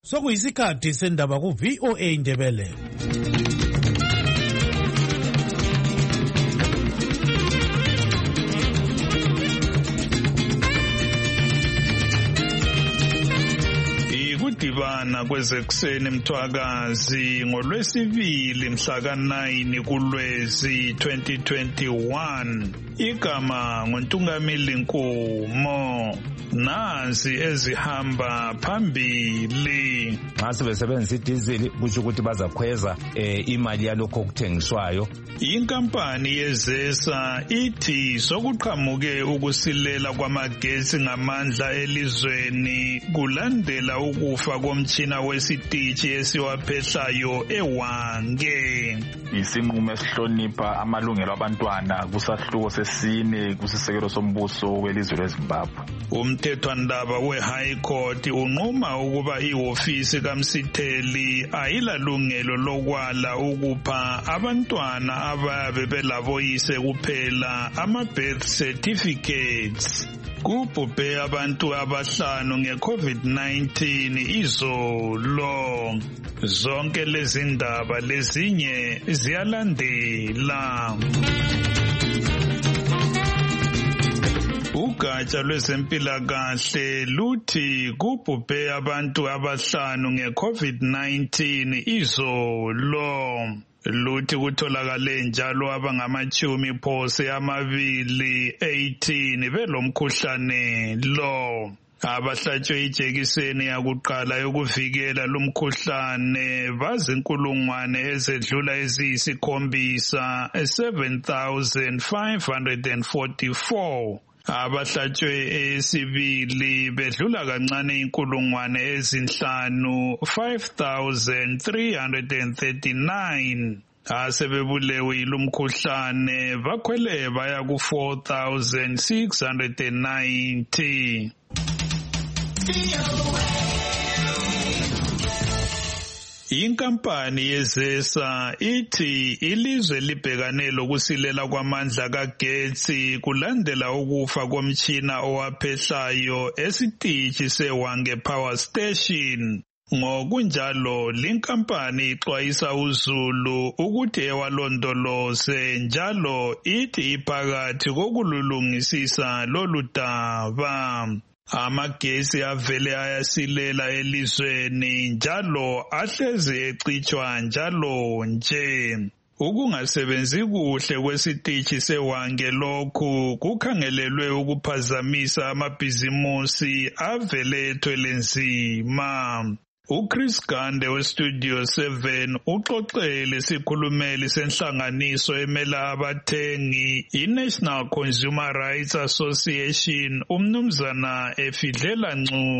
Sokuyisikhathi sendaba ku VOA Indebele. Ikudibana kwezekuseni Mthwakazi ngolwesibili mhla ka-9 kuLwezi 2021. Igama nguNtungamili Nkumo. Nazi ezihamba phambili. Nxa sebesebenzisa idizili kusho ukuthi bazakhweza imali yalokho okuthengiswayo. Inkampani yeZESA ithi sokuqhamuke ukusilela kwamagesi ngamandla elizweni kulandela ukufa komtshina wesitishi esiwaphehlayo eWange. Isinqumo esihlonipha amalungelo abantwana kusahluko sesine kusisekelo sombuso welizwe leZimbabwe. Umthethwandaba we-High Court unquma ukuba ihofisi kaMsitheli ayilalungelo lokwala ukupha abantwana ababe belavoyise kuphela ama-birth certificates. Kubhubhe abantu abahlanu nge-COVID-19 izolo. Zonke lezi ndaba lezinye ziyalandela. Ugatsha lwezempilakahle luthi kubhubhe abantu abahlanu nge-COVID-19 izolo. Luthi kutholakale njalo abangama-18 belomkhuhlane lo. Abahlatshwe ijekiseni yakuqala yokuvikela lumkhuhlane bazinkulungwane ezedlula eziyisi-7 7,544. Abahlatshwe esibili bedlula kancane inkulungwane ezinhlanu 5,339. Asebebulewe yilumkhuhlane bakhwele baya ku-4,690. Inkampani yeZESA ithi ilizwe libhekane lokusilela kwamandla kagetsi kulandela ukufa komtshina owaphehlayo esitishi seWange Power Station. Ngokunjalo linkampani ixwayisa uzulu ukuthi ewalondoloze njalo ithi iphakathi kokululungisisa lolu daba. Amagesi avele ayasilela elizweni njalo ahlezi ecitshwa njalo nje. Ukungasebenzi kuhle kwesitishi seWange lokhu kukhangelelwe ukuphazamisa amabhizimusi avele ethwele nzima. uChris Gande weStudio 7 uxoxele isikhulumeli senhlanganiso emela abathengi iNational Consumer Rights Association umnumzana Efidlela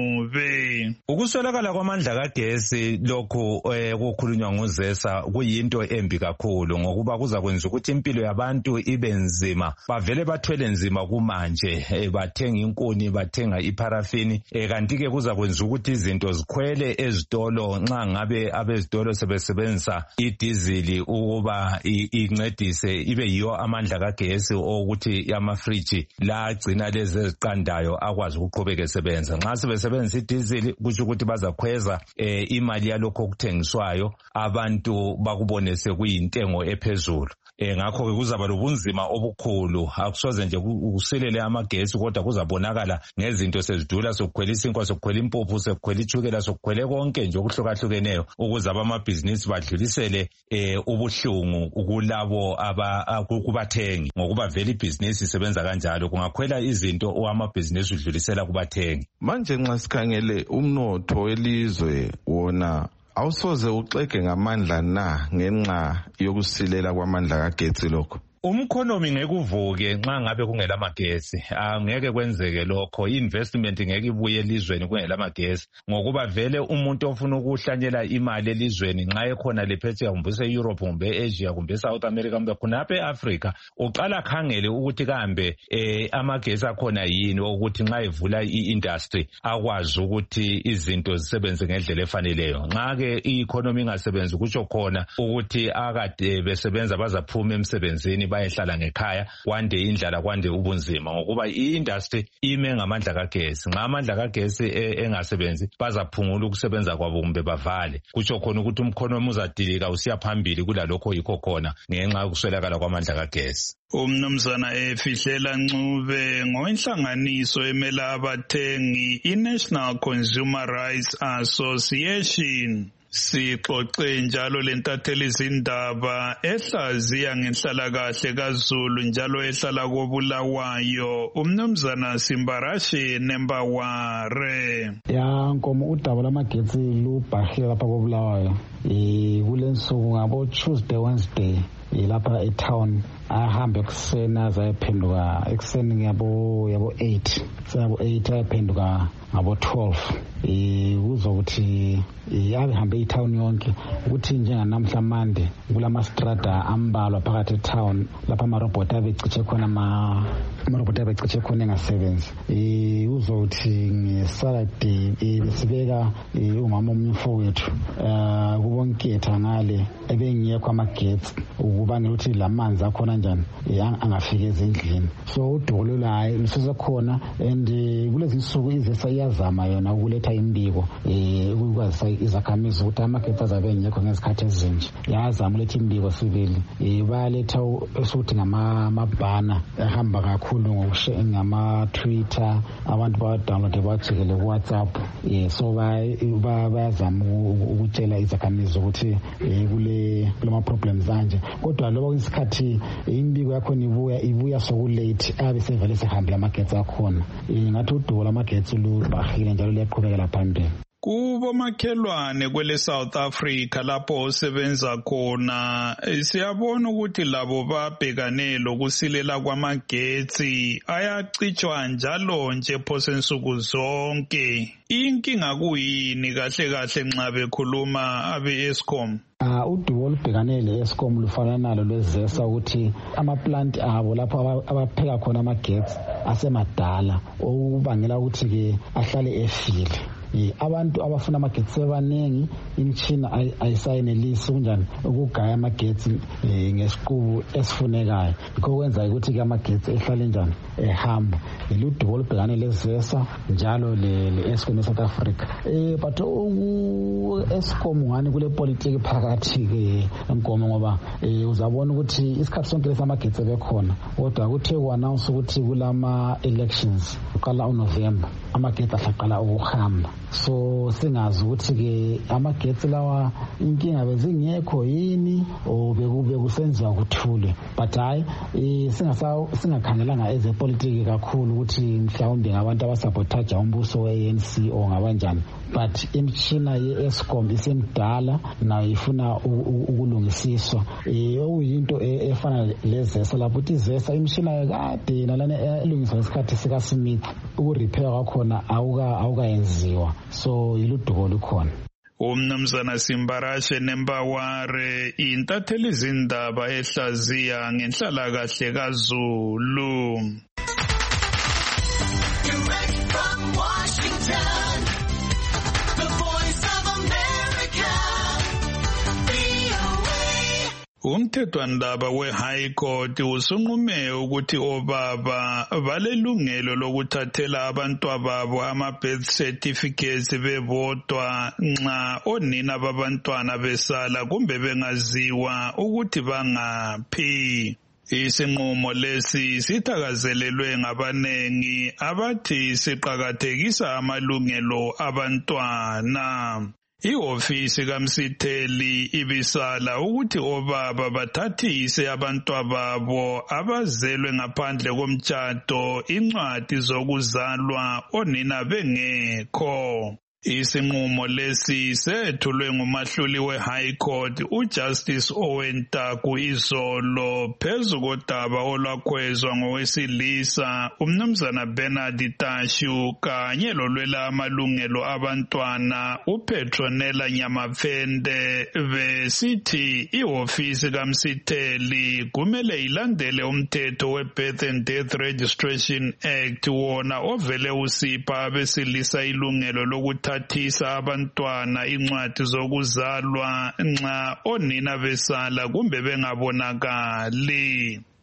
Ncube. Ukuswelakala kwamandla kagesi lokhu kukhulunywa nguZESA kuyinto embi kakhulu ngokuba kuzakwenza ukuthi impilo yabantu ibe nzima, bavele bathwele nzima kumanje, bathenga inkuni, bathenga iparafini, kanti ke kuzakwenza ukuthi izinto zikhwele ezitolo nxa ngabe abezitolo sebesebenzisa idizili ukuba incedise ibe yiyo amandla kagesi ukuthi amafriji la agcina lezi eziqandayo akwazi ukuqhubeka esebenza. Nxa sebesebenzisa idizili kusho ukuthi bazakhweza imali yalokho okuthengiswayo, abantu bakubone sekuyintengo ephezulu. Ngakho ke kuzaba lobunzima obukhulu, akusoze nje usilele amagesi kodwa kuzabonakala ngezinto sezidula, sokukhwela isinkwa, sokukhwela impuphu, sokukhwela ichukela, sokukhwela konke nje okuhlukahlukeneyo ukuze abamabhizinisi badlulisele ubuhlungu kulabo kubathengi, ngokuba vele ibhizinisi isebenza kanjalo, kungakhwela izinto amabhizinisi udlulisela kubathengi. Manje nxa sikhangele umnotho welizwe wona awusoze uxege ngamandla na ngenxa yokusilela kwamandla kagetsi lokho? Umkhonomi ngeke uvuke nxa ngabe kungela magesi, angeke kwenzeke lokho. Investment ngeke ibuye elizweni kungela magesi, ngokuba vele umuntu ofuna ukuhlanyela imali elizweni nxa ekhona lephetsheya, kumbe e-Europe, kumbe e-Asia, kumbe e-South America, kumbe khonapha e-Africa, uqala khangele ukuthi kambe amagesi akhona yini ukuthi nxa evula i-industry akwazi ukuthi izinto zisebenze ngendlela efaneleyo. Nxa ke i-economy ingasebenzi kutsho khona ukuthi akade besebenza bazaphuma emsebenzini bayehlala ngekhaya, kwande indlala, kwande ubunzima, ngokuba i-industry ime ngamandla kagesi. Nxa amandla kagesi engasebenzi, bazaphungula ukusebenza kwabo kumbe bavale. Kutsho khona ukuthi umkhonomi uzadilika usiya phambili kulalokho yikho khona ngenxa yokuswelakala kwamandla kagesi. Umnumzana Fihlela Ncube ngowenhlanganiso emela abathengi i-National Consumer Rights Association. Sixoxe njalo lentatheli izindaba ehlaziya ngenhlalakahle kaZulu njalo ehlala koBulawayo umnumzana Simbarashe Nembaware. Ya nkomo udaba lamagetsi lubhahile lapha koBulawayo. Kulensuku ngabo Tuesday Wednesday lapha eTown ahambe kusena azayephenduka ekuseni ngiyabo 8 sayabo 8 ayephenduka ngabo 12 kuzokuthi ahambe eTown yonke ukuthi njenganamhla Monday kulama strata ambalwa phakathi eTown lapha amarobot abeciche khona engasebenzi uzokuthi ngeSaturday besibeka umama omfowethu kubonketha ngale ebengiyekho amagetsi ukubangela ukuthi lamanzi akhona njani angafiki ezindlini. So udokolo hayi lusesekhona and kulezi insuku izesa iyazama yona ukuletha imbiko ukwazi izakhamizi ukuthi amagetsi azabe engekho ngezikhathi ezinje. Yazama uletha imbiko sivili bayaletha esuthi ngamabhana ehamba kakhulu ngama Twitter, abantu badownload bajikele ku WhatsApp. So bayazama ukutshela izakhamizi ukuthi kulama problems anje. Kodwa loba isikhathi imbiko yakhona ibuya sokulate abe sevele sehambile amagetsi akhona. Ngathi udubo lamagetsi lubahile njalo liyaqhubekela phambili. Kubo makhelwane kwele South Africa lapho osebenza khona siyabona ukuthi labo babhekane lokusilela kwamagetsi ayacitshwa njalo nje phose insuku zonke. Inkinga kuyini kahle nxa bekhuluma abe-Eskom? Udubo olubhekane le-Eskom lufana nalo lwezesa ukuthi amaplant abo lapho abapheka khona amagetsi asemadala okubangela ukuthi-ke ahlale efile. Abantu abafuna amagetsi abaningi, imtshina ayisayenelisi kunjani ukugaya amagetsi ngesiqubu esifunekayo. Lokho kwenza ukuthi ke amagetsi ehlale njani ehamba. Ludubo olubhekane lezesa njalo le-Eskom eSouth Africa. But Eskom ngani kule politiki phakathi ke enkomo ngoba uzabona ukuthi isikhathi sonke lesamagetsi bekhona kodwa kuthe ku-announce ukuthi kulama elections uqala uNovember amagetsi ahlaqala ukuhamba. So singazi ukuthi ke amagetsi lawa inkinga bezingekho yini o bekusenziwa kuthule. But hayi singakhangelanga ezepolitiki kakhulu ukuthi mhlawumbe ngabantu abasabotaja umbuso we-ANC o ngabanjani. But imtshina ye-Eskom isemdala nayo ifuna ukulungisiswa. Okuyinto efana lezesa lapho ukuthi izesa imtshina yakade nalana elungiswa ngesikhathi sikaSmith ukurepair kwakhona awukayenziwa. So iludubo lukhona. Umnumzana Simbarashe Nembaware intatheli izindaba ehlaziya ngenhlalakahle kaZulu. Umthethwandaba we-High Court usunqume ukuthi obaba balelungelo lokuthathela abantwababo ama-birth certificates bebodwa nxa onina babantwana besala kumbe bengaziwa ukuthi bangaphi. Isinqumo lesi sithakazelelwe ngabanengi abathi siqakathekisa amalungelo abantwana. Ihofisi kaMsitheli ibisala ukuthi obaba bathathise abantwababo abazelwe ngaphandle komtshado incwadi zokuzalwa onina bengekho. Isinqumo lesi sethulwe ngumahluli we-High Court uJustice Owen Taku izolo phezu kodaba olwakhwezwa ngowesilisa umnumzana Bernard Tashu kanye lolwela amalungelo abantwana uPetronella Nyamapfende besithi ihofisi kaMsitheli kumele ilandele umthetho we-Birth and Death Registration Act wona ovele usipha abesilisa ilungelo lokuthi thathisa abantwana incwadi zokuzalwa nxa onina besala kumbe bengabonakali.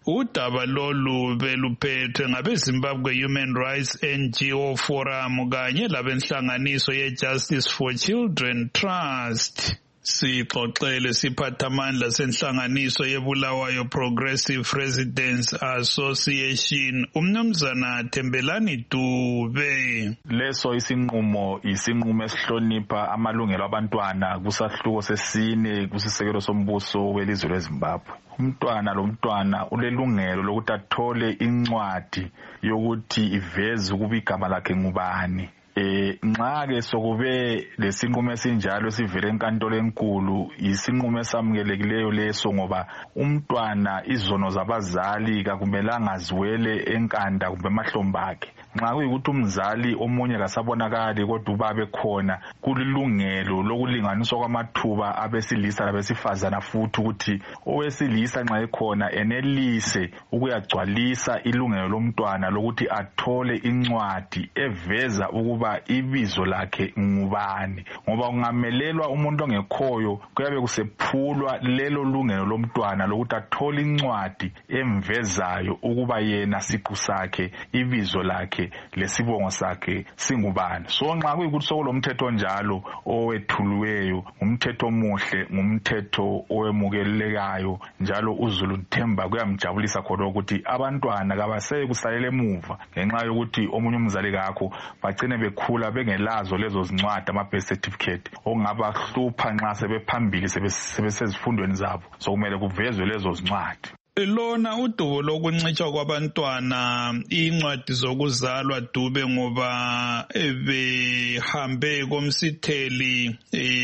Udaba lolu beluphethwe ngabeZimbabwe Human Rights NGO Forum kanye labenhlanganiso ye-Justice for Children Trust. Sixoxele siphathamandla senhlanganiso yeBulawayo Progressive Residents Association umnumzana Thembelani Dube. Leso isinqumo esihlonipha amalungelo abantwana kusahluko sesine kusisekelo sombuso welizwe leZimbabwe. Umntwana lomntwana ulelungelo lokuthi athole incwadi yokuthi iveze ukuba igama lakhe ngubani. Nxa ke sokube lesinqumo esinjalo sivele enkantolo enkulu isinqumo esamukelekileyo leso ngoba umntwana izono zabazali kakumelanga aziwele enkanda kumbe emahlombe akhe. Nxa kuyikuthi umzali omunye kasabonakali kodwa ubabe khona kulilungelo lokulinganiswa kwamathuba abesilisa labesifazana futhi ukuthi owesilisa nxa ekhona enelise ukuyagcwalisa ilungelo lomntwana lokuthi athole incwadi eveza ukuba ibizo lakhe ngubani. Ngoba kungamelelwa umuntu ongekhoyo kuyabe kusephulwa lelo lungelo lomntwana lokuthi athole incwadi emvezayo ukuba yena siqu sakhe ibizo lakhe lesibongo sakhe singubani. So nxa kuyikuthi sokulomthetho njalo owethuliweyo umthetho omuhle ngumthetho owemukelekayo njalo uZulu Themba kuyamjabulisa khona ukuthi abantwana kabaseke kusalela emuva ngenxa yokuthi omunye umzali kakho bagcine bekhula bengelazo lezo zincwadi ama-birth certificate okungabahlupha nxa sebephambili sebesezifundweni zabo sokumele kuvezwe lezo zincwadi. Lona udubo lokuncitshwa kwabantwana incwadi zokuzalwa Dube ngoba behambe komsitheli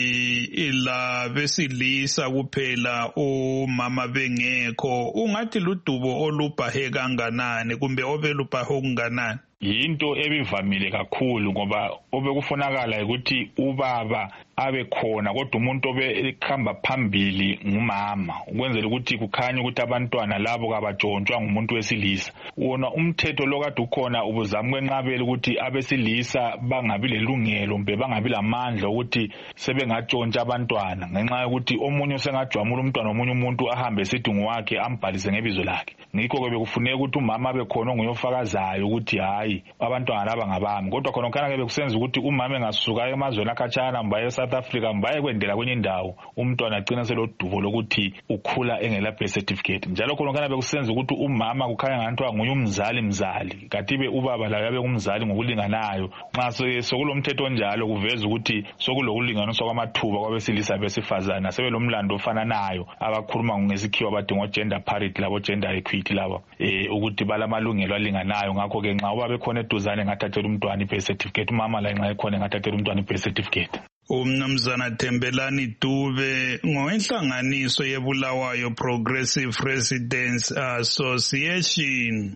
ila besilisa kuphela omama bengekho. Ungathi ludubo olubhahe kanganani kumbe obelubhahe okunganani? Yinto ebivamile kakhulu ngoba obekufunakala ukuthi ubaba abe khona kodwa umuntu obekhamba phambili ngumama ukwenzela ukuthi kukhanye ukuthi abantwana labo kabatshontshwa ngumuntu wesilisa. Wona umthetho lo kade ukhona ubuzama ukwenqabela ukuthi abesilisa bangabi lelungelo mbe bangabi lamandla ukuthi sebengatshontsha abantwana ngenxa yokuthi omunye usengajwamula umntwana omunye umuntu ahambe esithi ngowakhe ambhalise ngebizo lakhe. Ngikho ke bekufuneka ukuthi umama abe khona onguyofakazayo ukuthi hayi abantwana laba ngabami. Kodwa khona kana ke bekusenza ukuthi umama engasuka emazweni akhatshana mbaye eSouth Africa mbaye kwendela kwenye indawo umntwana agcina selodubo lokuthi ukhula engela birth certificate. Njalo khona kana bekusenza ukuthi umama kukhanya ngathi nguye umzali kanti be ubaba laye abe kumzali ngokulinganayo. Nxa sokulomthetho njalo kuveza ukuthi sokulokulinganiswa kwamathuba kwabesilisa besifazana sebelomlando ofananayo abakhuluma ngesikhiwa bathi ngo gender parity labo gender equity labo ukuthi balamalungelo alinganayo. Ngakho ke nxa uba bekhona eduzane ngathathela umntwana ibirth certificate umama la nxa ekhona ngathathela umntwana ibirth certificate. Umnumzana Thembelani Dube ngowenhlanganiso yeBulawayo Progressive Residents Association.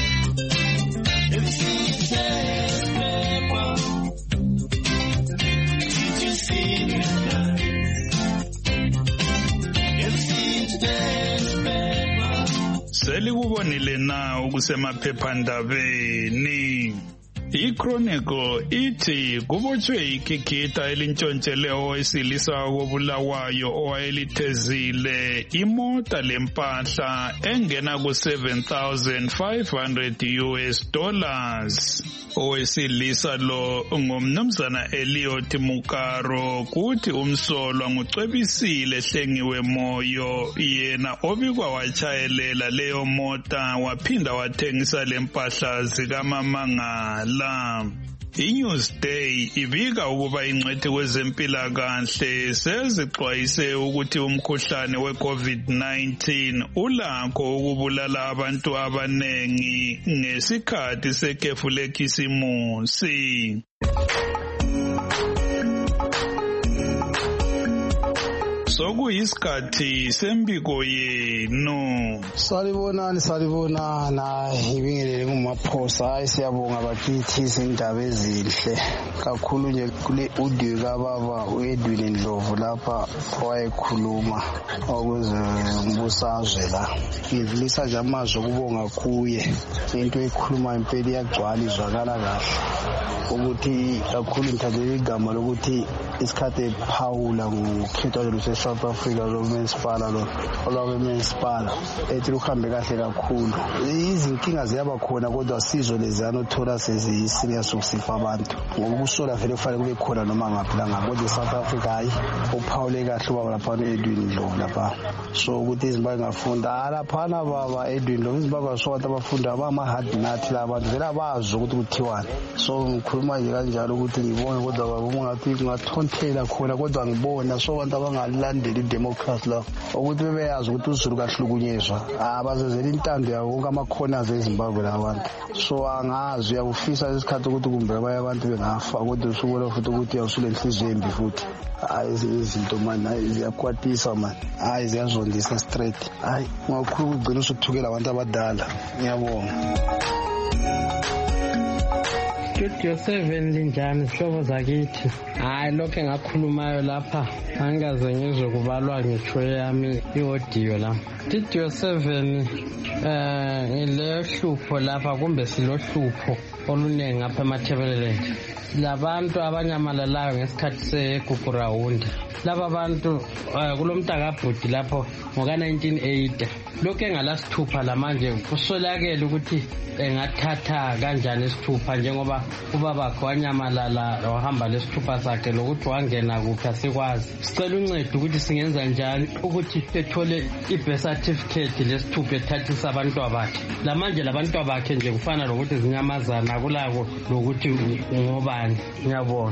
Selikubonile na ukusemaphephandabeni. I-Chronicle ithi kubotshwe ikhikhitha elintshontshele owesilisa koBulawayo owayelithezile imota lempahla engena ku$7,500. Owesilisa lo ngumnumzana Elliot Mukaro kuthi umsolwa ngucwebisile Hlengiwe Moyo yena obikwa wachayelela leyo mota waphinda wathengisa lempahla zikaMamangala. iNewsday ibika ukuba ingcwethi kwezempilakahle sezixwayise ukuthi umkhuhlane weCovid-19 ulakho ukubulala abantu abanengi ngesikhathi sekhefu lekhisimusi. Sokuyisikhathi sembiko yenu. Salibonana ibingelele ngumaphosa siyabonga bakithi izindaba ezinhle kakhulu nje kule audio kababa uEdwin Ndlovu lapha owayekhuluma okwezembusazwe la. Ngidlulisa nje amazwi okubonga kuye into ekhuluma impela iyagcwala izwakala kahle ukuthi kakhulu ngithandela igama lokuthi isikhathi ephawula ngokukhethwa luse-South Africa loMenspala olwabeMenspala ethi luhambe kahle kakhulu. Izinkinga ziyaba khona kodwa sizo leziyana uthola seziyisirious ukusifa abantu ngoba ukusola vele kufanele kube khona noma ngaphi la ngapha kodwa South Africa hayi uphawule kahle ubaba laphana Edwin Ndlovu lapha. So ukuthi iZimbabwe ingafunda laphana baba Edwin Ndlovu iZimbabwe asobantu abafunda abama-hard nut la bantu vele abazi ukuthi kuthiwani. So ngikhuluma nje kanjalo ukuthi ngibone kodwa baba ungathi kungathonthela khona kodwa ngibona so abantu abangalandeli idemocracy la ukuthi bebeyazi ukuthi uZulu kahlukunyezwa abazezela intando yawo wonke amakhona eZimbabwe labantu. So angazi uyabufisa isikhathi ukuthi kumbe abanye abantu bengafa kodwa usubona futhi ukuthi awusule inhliziyo embi futhi. Hayi izinto manje hayi ziyakwatisa manje hayi ziyazondisa straight hayi ungakhuluma ugcina usuthukela abantu abadala. Ngiyabonga. Studio 7 linjani sihlobo zakithi? Hayi lokho engakhulumayo lapha angaze ngizwe kubalwa ngitsho yami iaudio la. Studio 7 ile hlupho lapha kumbe silohlupho olunengi apha eMathebeleland. Labantu abanyamalalayo ngesikhathi segugu round. Laba bantu kulomntakabhudi lapho ngoka1980 lokho engalasithupha lamanje kusolakele ukuthi engathatha kanjani isithupha njengoba ubabakhe wanyamalala wahamba lesithupha sakhe lokuthi wangena kuphi asikwazi. Sicela uncedo ukuthi singenza njani ukuthi ethole i-birth certificate lesithupha ethathisa abantwana bakhe. Lamanje labantu bakhe nje kufana lokuthi zinyamazana akulako lokuthi ngobani. Ngiyabona.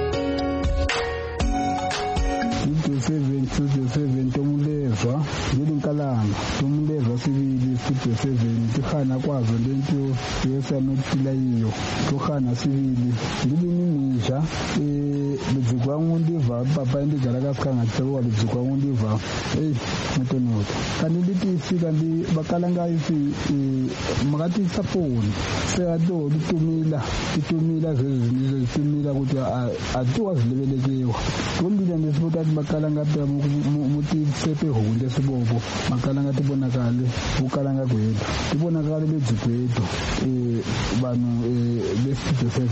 Studio 7 Tomuleva ngelinkalanga Tomuleva sibili Studio 7 tihana kwazo lento yesanophila yiyo tohana sibili ngiliningisha lezikwa ngundiva papa indijala kasikanga tsewa lezikwa ngundiva mutonoto kanti litisi kanti bakala ngayisi makati saponi seado litumila zezizinizo litumila ukuthi atiwazilebelekewa ngombila nesibota bakala ngathi umuti sepe hunde sibobo bakala ngathi bonakale ukala ngagwethu ibonakale lezigwethu banu bestudio 7.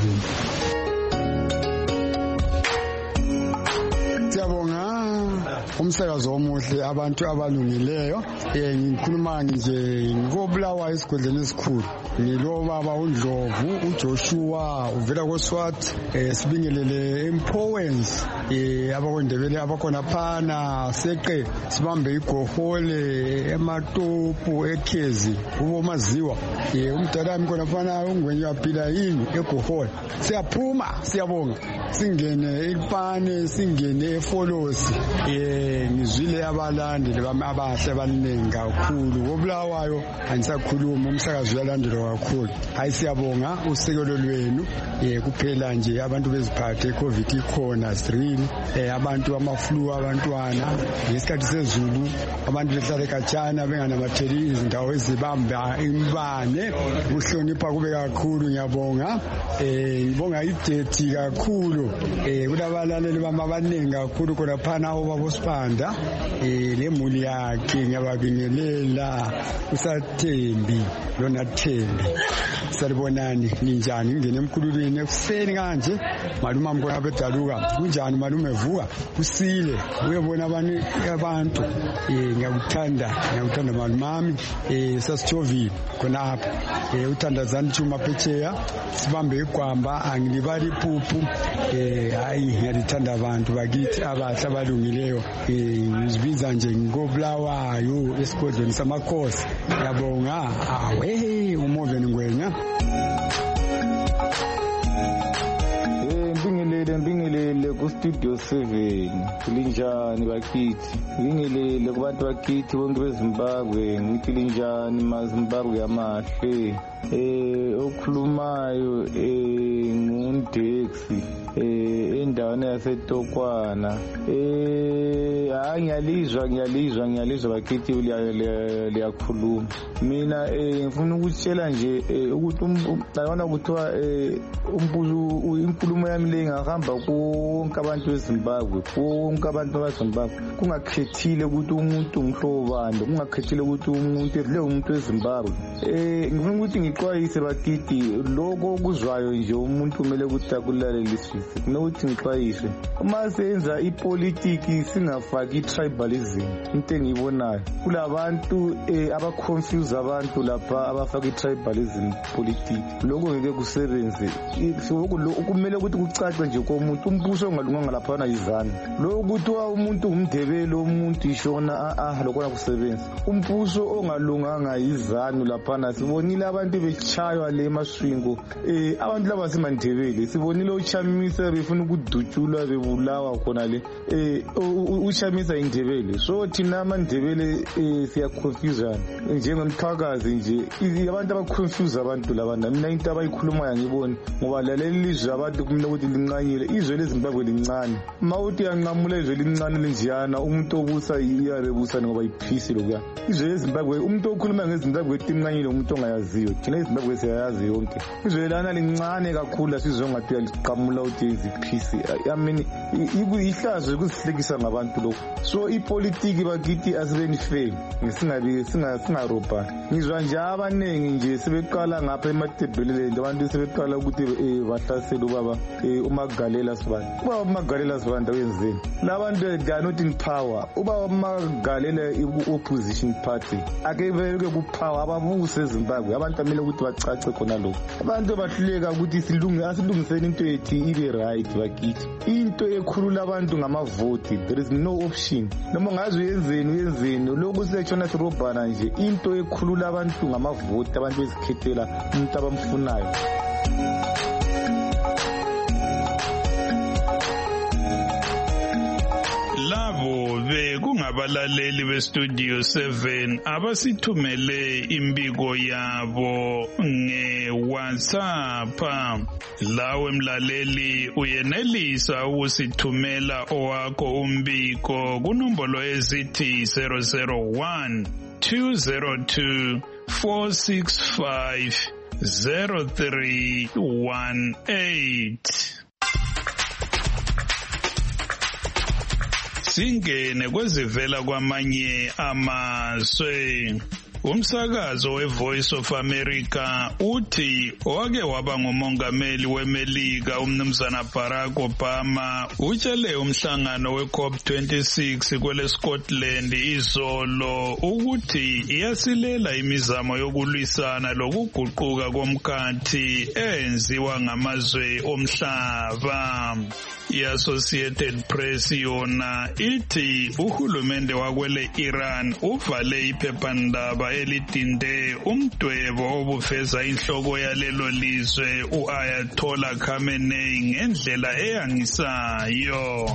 Siyabonga umsakazo omuhle abantu abalungileyo ngikhuluma nje ngobulawa esigodleni esikhulu ngilo baba uNdlovu uJoshua uvela koSwat sibingelele empowens abakwendebele abakhona phana seqe sibambe igohole ematopu ekhezi ubomaziwa umdala khona phana ungwenye waphila yini egohole siyaphuma siyabonga singene ipane singene efolosi ngizwile abalandeli bami abahle abaningi kakhulu ngobulawayo angisakhuluma umsakazo uyalandelwa kakhulu hayi siyabonga usekelo lwenu kuphela nje abantu beziphathe iCovid ikhona real abantu amaflu abantwana ngesikhathi sezulu abantu behlala ekhatshana benganamatheli izindawo ezibamba imbane uhlonipha kube kakhulu ngiyabonga ngibonga idethi kakhulu kulabalaleli bami abaningi kakhulu khona phana ubaba uSibanda lemuli yakhe ngiyababingelela usathembi lona Thembi salibonani ninjani ngene emkhululweni ekuseni kanje malume amkhona bedaluka kunjani malume vuka usile uyabona abantu ngiyakuthanda malume ami sasijovile khona apha uthandazani chuma phetsheya sibambe igwamba angilibali iphuphu hayi ngiyalithanda abantu bakithi abahle abalungileyo ngizibiza nje ngobulawayo esigodlweni samakhosi yabonga awe uMoven Ngwenya. Ngibingelele ku Studio 7 kulinjani bakithi ngibingelele kubantu bakithi bonke beZimbabwe ngithi linjani maZimbabwe amahle okhulumayo ngundexi endaweni yaseTokwana ngiyalizwa bakithi liyakhuluma mina ngifuna ukutshela nje ukuthi bayona kuthiwa inkulumo yami le ngahamba konke abantu beZimbabwe konke abantu beZimbabwe kungakhethile ukuthi umuntu umhlobani kungakhethile ukuthi umuntu edle umuntu weZimbabwe ngifuna ukuthi ngixwayise bakithi lokho okuzwayo nje umuntu kumele ukuthi akulalelisise kunokuthi sixwayise uma senza ipolitiki singafaki tribalism. Into engiyibonayo kulabantu abaconfuse abantu lapha abafaka tribalism politiki, lokho ngeke kusebenze. Kumele ukuthi kucace nje komuntu umbuso ongalunganga lapha izana, lokho ukuthi umuntu umndebele umuntu ishona lokho akusebenzi. Umbuso ongalunganga izanu lapha sibonile abantu bechaywa le maswingo, abantu laba semandebele sibonile uChamisa befuna ukudutshulwa bebulawa khona le uChamisa indebele. So thina amandebele siyaconfuse njengomthakazi nje, abantu abaconfuse abantu labana. Mina into abayikhulumayo ngiboni ngoba laleli lizwe abantu kumele ukuthi linqanyile. Izwe leZimbabwe lincane, mawuthi yanqamula izwe lincane linjiyana umuntu obusa iyabebusa ngoba iphisi lokuya. Izwe leZimbabwe umuntu okhuluma ngeZimbabwe etinqanyile umuntu ongayaziyo. Thina iZimbabwe siyayazi yonke. Izwe lana lincane kakhulu asizwe ngathi liqamula uthi iziphisi. I mean ihlazo ukusihlekisa ngabantu lokho. So ipolitiki bakithi asibeni fail singarobha. Ngizwa nje abaningi nje sebeqala ngapha ematebheleleni abantu sebeqala ukuthi bahlasele ubaba uMagalela Sibanda. Ubaba uMagalela Sibanda wenzeni? Labantu they are not in power. Ubaba uMagalela i-opposition party ake beke ku-power ababuse eZimbabwe. Abantu amele ukuthi bacace khona lokho. Abantu bahluleka ukuthi asilungiseni into ethi ibe right bakithi. Into ekhulula abantu ngamavoti, there is no option. Noma ngazi uyenzeni lokhu setshona sirobhana nje, into ekhulula abantu ngamavoti, abantu bezikhethela umuntu abamfunayo. Labo bekungabalaleli beStudio 7 abasithumele imbiko yabo ngeWhatsApp. Lawe mlaleli uyenelisa ukusithumela owakho umbiko kunombolo ezithi 001 202 465 0318. Singene kwezivela kwamanye amazwe. Umsakazo weVoice of America uthi owake waba ngumongameli weMelika umnumzana Barack Obama utshele umhlangano weCOP26 kwele Scotland izolo ukuthi iyasilela imizamo yokulwisana lokuguquka komkhathi enziwa ngamazwe omhlaba. I-Associated Press yona ithi uhulumende wakwele Iran uvale iphephandaba elidinde umdwebo obuveza inhloko yalelo lizwe u-Ayatollah Khamenei ngendlela eyangisayo.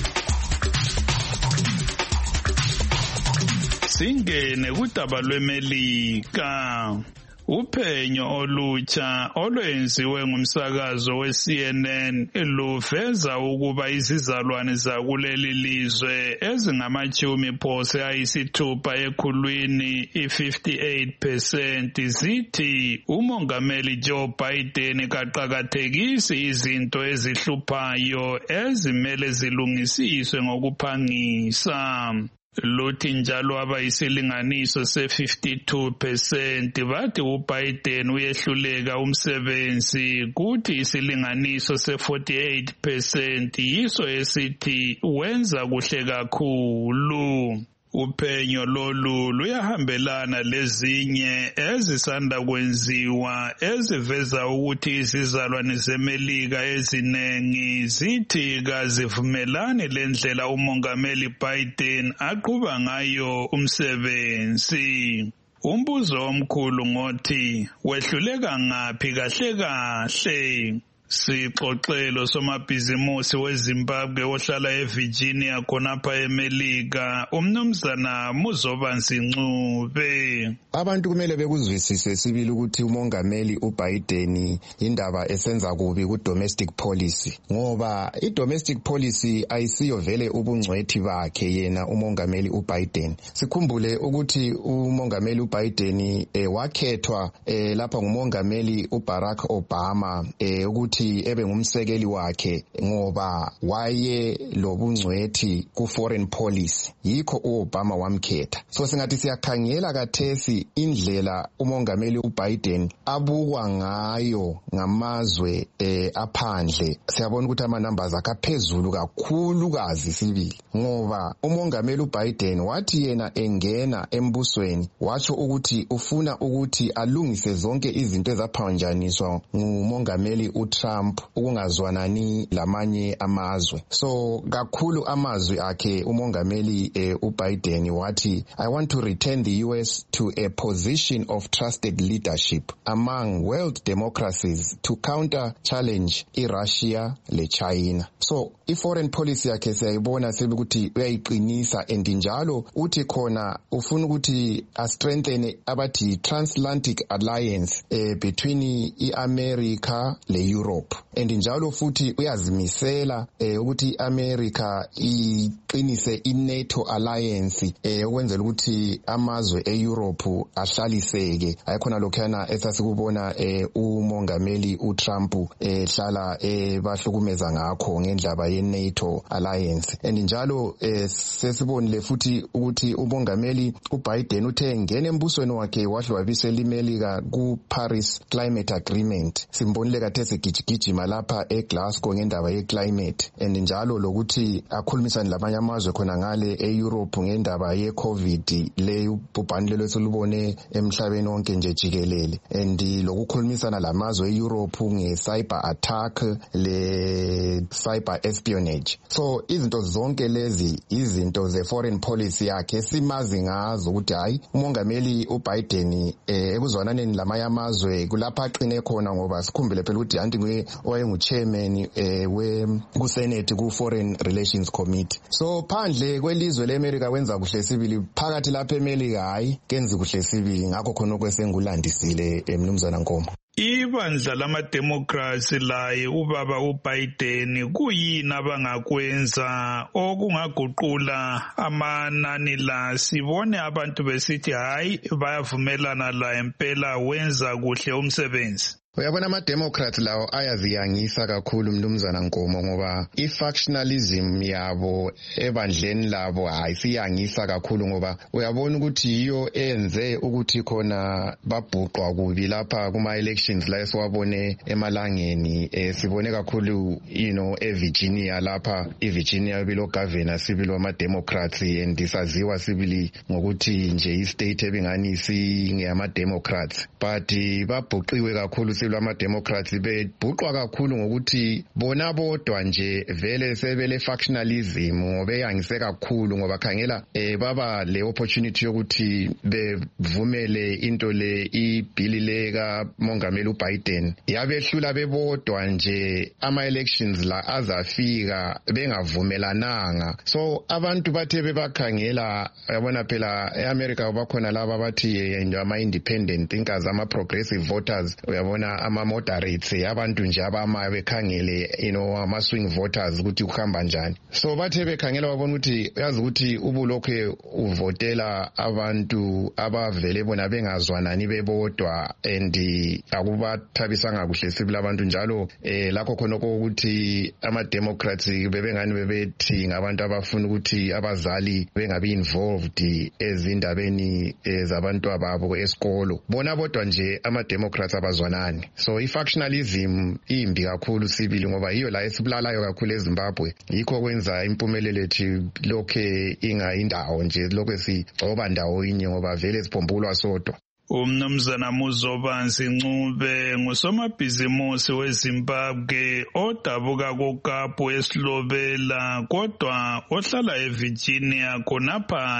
Singene kudaba lweMelika. Uphenyo olutsha olwenziwe ngumsakazo weCNN luveza ukuba izizalwane zakuleli lizwe ezingama-60 ekhulwini i-58% zithi umongameli Joe Biden kaqakathekisi izinto ezihluphayo ezimele zilungisiswe ngokuphangisa. Luthi njalo abayisilinganiso se-52% bathi uBiden uyehluleka umsebenzi, kuthi isilinganiso se-48% yiso esithi wenza kuhle kakhulu. Uphenyo lolu luyahambelana lezinye ezisanda kwenziwa eziveza ukuthi izizalwane zeMelika ezinengi zithi kazivumelani lendlela umongameli Biden aqhuba ngayo umsebenzi. Umbuzo omkhulu ngothi wehluleka ngaphi kahle kahle? Sixoxelo somabhizimusi weZimbabwe ohlala eVirginia khonapha eMelika umnumzana Muzobanzi Ncube. Abantu kumele bekuzwisise sibili ukuthi umongameli uBiden indaba esenza kubi ku-domestic policy, ngoba i-domestic policy ayisiyo vele ubungcwethi bakhe yena umongameli uBiden. Sikhumbule ukuthi umongameli uBiden wakhethwa lapha ngumongameli uBarack Obama ukuthi ukuthi ebe ngumsekeli wakhe ngoba waye lobungcwethi ku foreign policy, yikho uObama wamkhetha. So singathi siyakhangela kathesi indlela umongameli uBiden abukwa ngayo ngamazwe aphandle. Siyabona ukuthi ama-numbers akaphezulu kakhulukazi sibili, ngoba umongameli uBiden wathi yena engena embusweni watsho ukuthi ufuna ukuthi alungise zonke izinto ezaphanjaniswa ngumongameli uTrump ukungazwanani lamanye amazwe. So kakhulu amazwi akhe umongameli uBiden wathi, I want to return the US to a position of trusted leadership among world democracies to counter challenge iRussia leChina. So i-foreign policy yakhe siyayibona ukuthi uyayiqinisa, and njalo uthi khona ufuna ukuthi strengthen abathi transatlantic alliance between iAmerica leEurope, and njalo futhi uyazimisela ukuthi iAmerica iqinise iNATO alliance ukwenzela ukuthi amazwe eEurope ahlaliseke. Ayikhona lokhana esasikubona umongameli uTrump hlala bahlukumeza ngakho ngendaba yeNATO alliance. And njalo sesibonile futhi ukuthi umongameli uBiden uthe ngene embusweni wakhe wahlwabisela iMelika ku-Paris Climate Agreement. Simbonile kathesi gijigijima lapha eGlasgow ngendaba yeclimate, and njalo lokuthi akhulumisane labanye amazwe khona ngale eEurope ngendaba yeCovid le ubhubhane lelo selubone emhlabeni wonke nje jikelele, and lokukhulumisana lamazwe eEurope nge-cyber attack le-cyber espionage. So izinto zonke lezi izinto ze-foreign policy yakhe simazi ngazo ukuthi hayi umongameli uBiden ekuzwananeni lamanye amazwe kulapha aqine khona, ngoba sikhumbule phela ukuthi anti nguye owayengu-chairman ku-Senate ku-Foreign Relations Committee. So phandle kwelizwe leAmerica wenza kuhle sibili, phakathi lapha eMelika hayi kenzi kuhle sibili. Ngakho khona okwesengulandisile Mnumzana Nkomo. Ibandla lamademokrasi laye ubaba uBiden kuyini abangakwenza okungaguqula amanani la sibone abantu besithi hayi bayavumelana la impela wenza kuhle umsebenzi? Uyabona ama-Democrats lawo ayaziyangisa kakhulu Mnumzana Nkomo, ngoba i-factionalism yabo ebandleni labo ayisiyangisa kakhulu, ngoba uyabona ukuthi yiyo enze ukuthi khona babhuqwa kubi lapha kuma-elections la esiwabone emalangeni. Sibone kakhulu eVirginia lapha iVirginia bilo governor sibili wama-Democrats, and saziwa sibili ngokuthi nje i-state ebingani singeyama-Democrats, but babhuqiwe kakhulu lwama-Democrats bebhuqwa kakhulu ngokuthi bona bodwa nje vele sebele factionalism ngobeyangise kakhulu, ngoba khangela baba le opportunity yokuthi bevumele into le ibhili leka mongameli uBiden yabehlula bebodwa nje ama-elections la azafika bengavumelananga. So abantu bathe bebakhangela, yabona phela eAmerica bakhona laba bathi ama-independent thinkers, ama-progressive voters, uyabona ama-moderates, abantu nje abama bekhangele ama-swing voters ukuthi kuhamba njani. So bathe bekhangela babona ukuthi yazi ukuthi ubulokhe uvotela abantu abavele bona bengazwanani bebodwa, and akubathabisanga kuhle sibili abantu njalo lakho khona ukuthi ama-Democrats bebengani bebethi ngabantu abafuna ukuthi abazali bengabi involved ezindabeni zabantu ababo esikolo, bona bodwa nje ama-Democrats abazwanani. So i-factionalism imbi kakhulu sibili, ngoba yiyo la esibulalayo kakhulu eZimbabwe, yikho kwenza impumelelo ethi lokhe ingayindawo nje lokho sigcoba ndawo inye, ngoba vele siphombulwa sodwa. Umnumzana Muzobansi Ncube ngusomabhizimusi weZimbabwe odabuka koKapu eSilobela kodwa ohlala eVirginia khonapha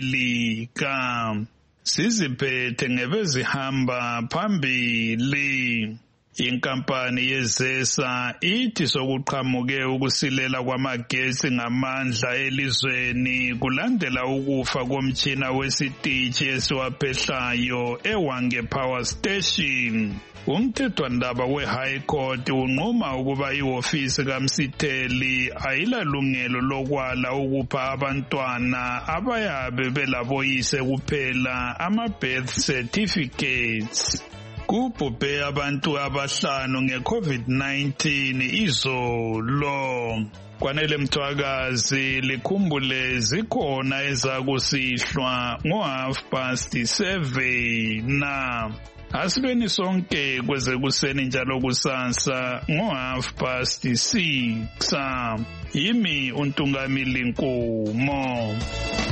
eMelika. Siziphethe ngebezihamba phambili. Inkampani yeZESA ithi sokuqhamuke ukusilela kwamagetsi ngamandla elizweni kulandela ukufa komtshina wesitishi esiwaphehlayo eWange Power Station. Umthethwandaba we-High Court unquma ukuba ihofisi kaMsitheli ayilalungelo lokwala ukupha abantwana abayabe belaboyise kuphela ama-birth certificates. kubhubhe abantu abahlanu nge-COVID-19 izolo. Kwanele Mthwakazi likhumbule zikhona ezakusihlwa ngo7:30 Asilweni sonke kweze kuseni njalo kusasa ngo6:30. Yimi uNtungamili Nkomo.